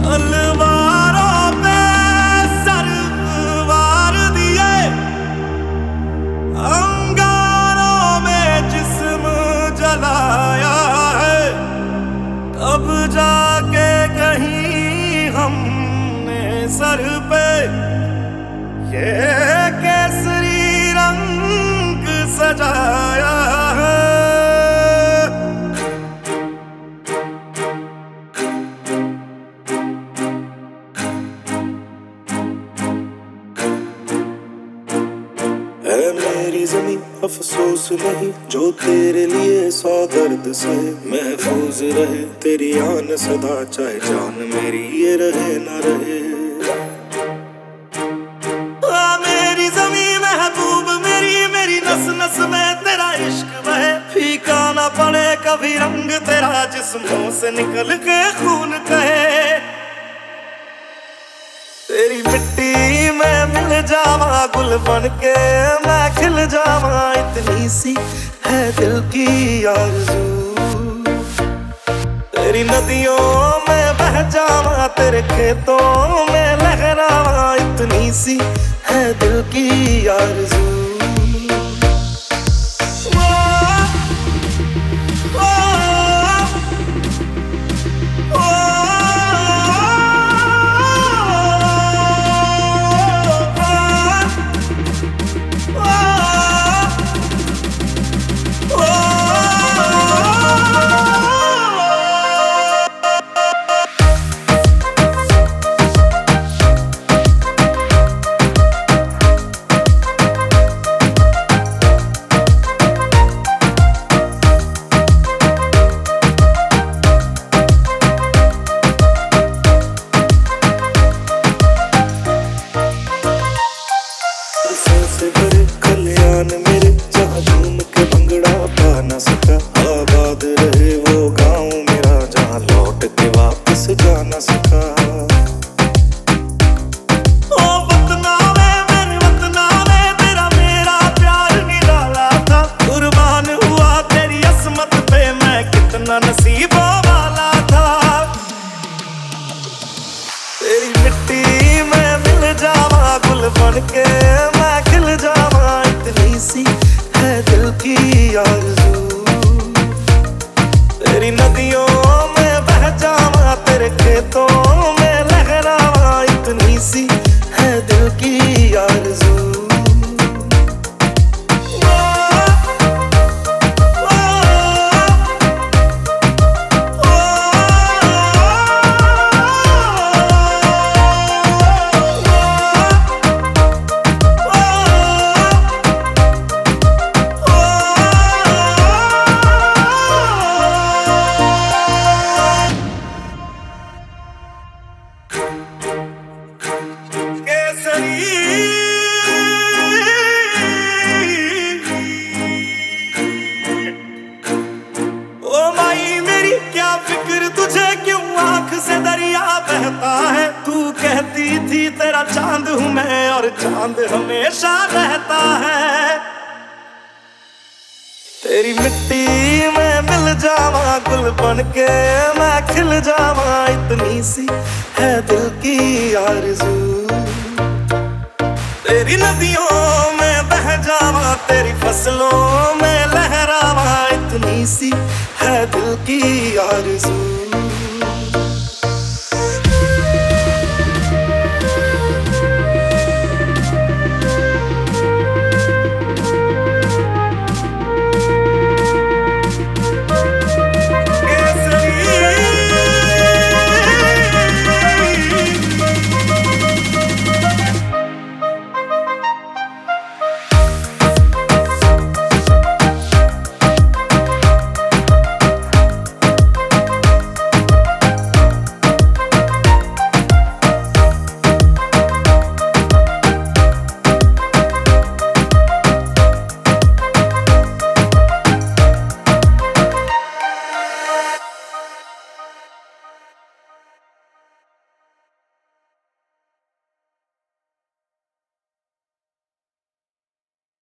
तलवारों पे सर वार दिए, अंगारों में जिस्म जलाया है, तब जाके कहीं हमने सर पे ये केसरी रंग सजाया है। है मेरी ज़मीं अफसोस नहीं, जो तेरे लिए 100 दर्द से महफूज रहे। तेरी आन सदा चाहे जान मेरी ये रहे न रहे। मेरी ज़मीं महबूब मेरी, मेरी नस नस में तेरा इश्क बहे। फीका ना पड़े कभी रंग तेरा, जिस्मों से निकल के खून कहे। तेरी मिट्टी में मिल जावा गुल बन के मैं खिल जावा, इतनी सी है दिल की आरज़ू। तेरी नदियों में बह जावा, तेरे खेतों में लहरावा, इतनी सी है दिल की आरज़ू। से भरे कल्याण मेरे, जहाँ झूम के भंगड़ा पा न सका। आबाद रहे वो गाँव मेरा, जहाँ लौट के वापस जा न सका। ओ वतना वे मेरे वतना वे, तेरा मेरा प्यार निराला था। कुर्बान हुआ तेरी असमत पे मैं, कितना नसीबों वाला था। तेरी मिट्टी में मिल जावा गुल बन के मैं खिल जावा, इतनी सी है दिल की आरज़ू। तेरी नदियों में बह जावा, तेरे खेतों में लहरावा, इतनी सी है दिल की आरज़ू। ओ माई मेरी क्या फिक्र तुझे, क्यों आंख से दरिया बहता है। तू कहती थी तेरा चांद हूँ मैं, और चांद हमेशा रहता है। तेरी मिट्टी में मिल जावा गुल बन के मैं खिल जावा, इतनी सी है दिल की आरज़ू। तेरी नदियों में बह जावा, तेरी फसलों में लहरावा, इतनी सी है दिल की आरज़ू।